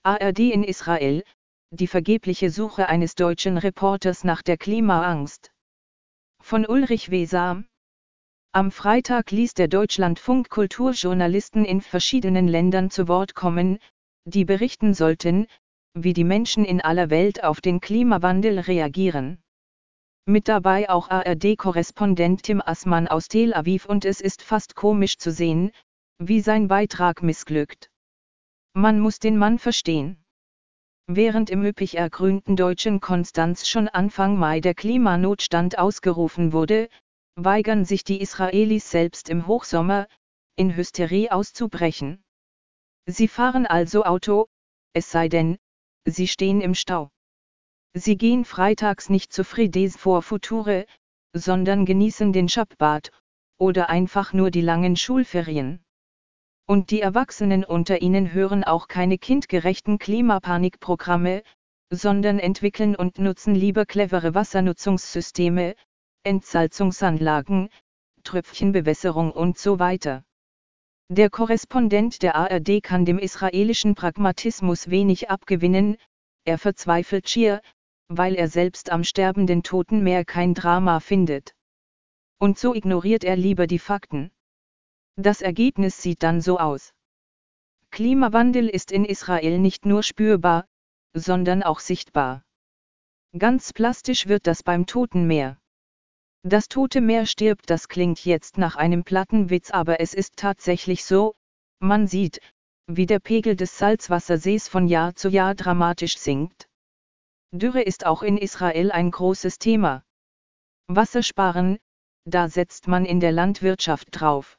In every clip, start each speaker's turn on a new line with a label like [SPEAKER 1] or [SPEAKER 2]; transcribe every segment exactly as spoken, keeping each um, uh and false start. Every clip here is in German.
[SPEAKER 1] A R D in Israel, die vergebliche Suche eines deutschen Reporters nach der Klimaangst. Von Ulrich W. Sam. Am Freitag ließ der Deutschlandfunk Kulturjournalisten in verschiedenen Ländern zu Wort kommen, die berichten sollten, wie die Menschen in aller Welt auf den Klimawandel reagieren. Mit dabei auch A R D-Korrespondent Tim Assmann aus Tel Aviv, und es ist fast komisch zu sehen, wie sein Beitrag missglückt. Man muss den Mann verstehen. Während im üppig ergrünten deutschen Konstanz schon Anfang Mai der Klimanotstand ausgerufen wurde, weigern sich die Israelis selbst im Hochsommer, in Hysterie auszubrechen. Sie fahren also Auto, es sei denn, sie stehen im Stau. Sie gehen freitags nicht zu Fridays for Future, sondern genießen den Schabbat, oder einfach nur die langen Schulferien. Und die Erwachsenen unter ihnen hören auch keine kindgerechten Klimapanikprogramme, sondern entwickeln und nutzen lieber clevere Wassernutzungssysteme, Entsalzungsanlagen, Tröpfchenbewässerung und so weiter. Der Korrespondent der A R D kann dem israelischen Pragmatismus wenig abgewinnen, er verzweifelt schier, weil er selbst am sterbenden Toten Meer kein Drama findet. Und so ignoriert er lieber die Fakten. Das Ergebnis sieht dann so aus. Klimawandel ist in Israel nicht nur spürbar, sondern auch sichtbar. Ganz plastisch wird das beim Toten Meer. Das Tote Meer stirbt, das klingt jetzt nach einem platten Witz, aber es ist tatsächlich so, man sieht, wie der Pegel des Salzwassersees von Jahr zu Jahr dramatisch sinkt. Dürre ist auch in Israel ein großes Thema. Wassersparen, da setzt man in der Landwirtschaft drauf.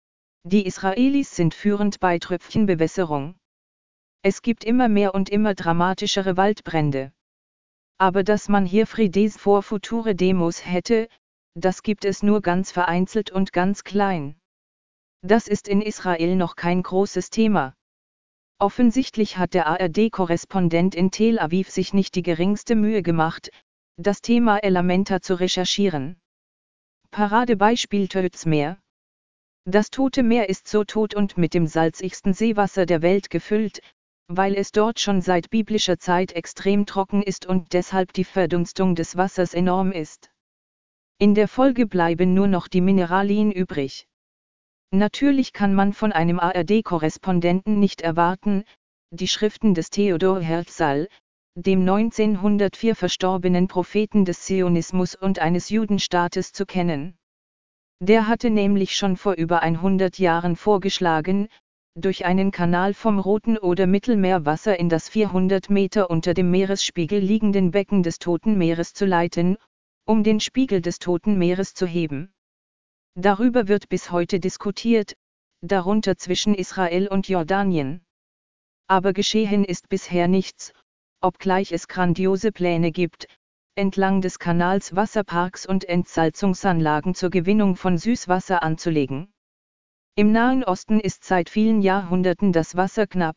[SPEAKER 1] Die Israelis sind führend bei Tröpfchenbewässerung. Es gibt immer mehr und immer dramatischere Waldbrände. Aber dass man hier Fridays for Future Demos hätte, das gibt es nur ganz vereinzelt und ganz klein. Das ist in Israel noch kein großes Thema. Offensichtlich hat der A R D-Korrespondent in Tel Aviv sich nicht die geringste Mühe gemacht, das Thema elementer zu recherchieren. Paradebeispiel Totes Meer. Das Tote Meer ist so tot und mit dem salzigsten Seewasser der Welt gefüllt, weil es dort schon seit biblischer Zeit extrem trocken ist und deshalb die Verdunstung des Wassers enorm ist. In der Folge bleiben nur noch die Mineralien übrig. Natürlich kann man von einem A R D-Korrespondenten nicht erwarten, die Schriften des Theodor Herzl, dem neunzehnhundertvier verstorbenen Propheten des Zionismus und eines Judenstaates, zu kennen. Der hatte nämlich schon vor über hundert Jahren vorgeschlagen, durch einen Kanal vom Roten oder Mittelmeerwasser in das vierhundert Meter unter dem Meeresspiegel liegenden Becken des Toten Meeres zu leiten, um den Spiegel des Toten Meeres zu heben. Darüber wird bis heute diskutiert, darunter zwischen Israel und Jordanien. Aber geschehen ist bisher nichts, obgleich es grandiose Pläne gibt, entlang des Kanals Wasserparks und Entsalzungsanlagen zur Gewinnung von Süßwasser anzulegen. Im Nahen Osten ist seit vielen Jahrhunderten das Wasser knapp.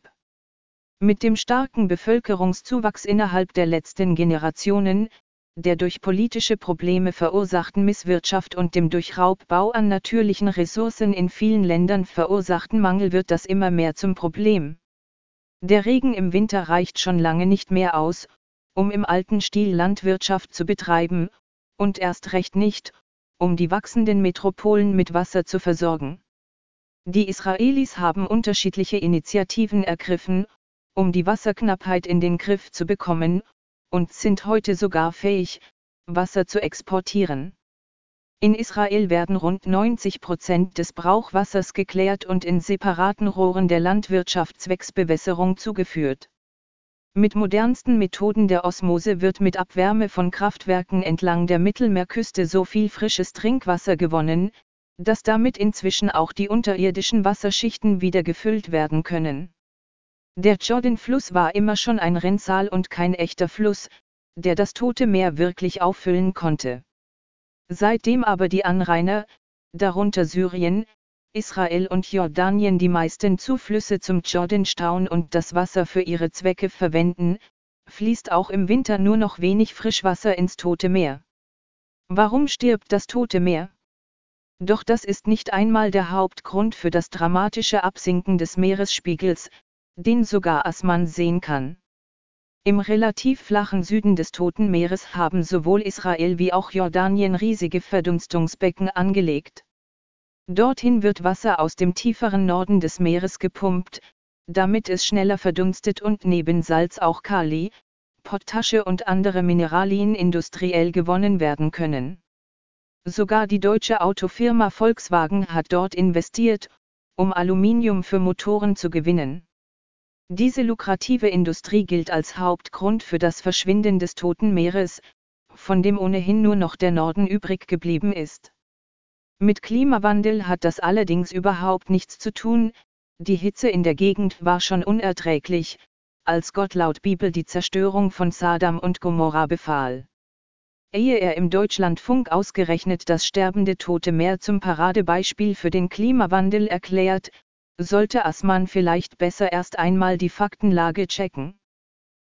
[SPEAKER 1] Mit dem starken Bevölkerungszuwachs innerhalb der letzten Generationen, der durch politische Probleme verursachten Misswirtschaft und dem durch Raubbau an natürlichen Ressourcen in vielen Ländern verursachten Mangel wird das immer mehr zum Problem. Der Regen im Winter reicht schon lange nicht mehr aus, um im alten Stil Landwirtschaft zu betreiben, und erst recht nicht, um die wachsenden Metropolen mit Wasser zu versorgen. Die Israelis haben unterschiedliche Initiativen ergriffen, um die Wasserknappheit in den Griff zu bekommen, und sind heute sogar fähig, Wasser zu exportieren. In Israel werden rund neunzig Prozent des Brauchwassers geklärt und in separaten Rohren der Landwirtschaft zwecks Bewässerung zugeführt. Mit modernsten Methoden der Osmose wird mit Abwärme von Kraftwerken entlang der Mittelmeerküste so viel frisches Trinkwasser gewonnen, dass damit inzwischen auch die unterirdischen Wasserschichten wieder gefüllt werden können. Der Jordan-Fluss war immer schon ein Rinnsal und kein echter Fluss, der das Tote Meer wirklich auffüllen konnte. Seitdem aber die Anrainer, darunter Syrien, Israel und Jordanien, die meisten Zuflüsse zum Jordan stauen und das Wasser für ihre Zwecke verwenden, fließt auch im Winter nur noch wenig Frischwasser ins Tote Meer. Warum stirbt das Tote Meer? Doch das ist nicht einmal der Hauptgrund für das dramatische Absinken des Meeresspiegels, den sogar Assmann sehen kann. Im relativ flachen Süden des Toten Meeres haben sowohl Israel wie auch Jordanien riesige Verdunstungsbecken angelegt. Dorthin wird Wasser aus dem tieferen Norden des Meeres gepumpt, damit es schneller verdunstet und neben Salz auch Kali, Potasche und andere Mineralien industriell gewonnen werden können. Sogar die deutsche Autofirma Volkswagen hat dort investiert, um Aluminium für Motoren zu gewinnen. Diese lukrative Industrie gilt als Hauptgrund für das Verschwinden des Toten Meeres, von dem ohnehin nur noch der Norden übrig geblieben ist. Mit Klimawandel hat das allerdings überhaupt nichts zu tun, die Hitze in der Gegend war schon unerträglich, als Gott laut Bibel die Zerstörung von Sodom und Gomorra befahl. Ehe er im Deutschlandfunk ausgerechnet das sterbende Tote Meer zum Paradebeispiel für den Klimawandel erklärt, sollte Assmann vielleicht besser erst einmal die Faktenlage checken.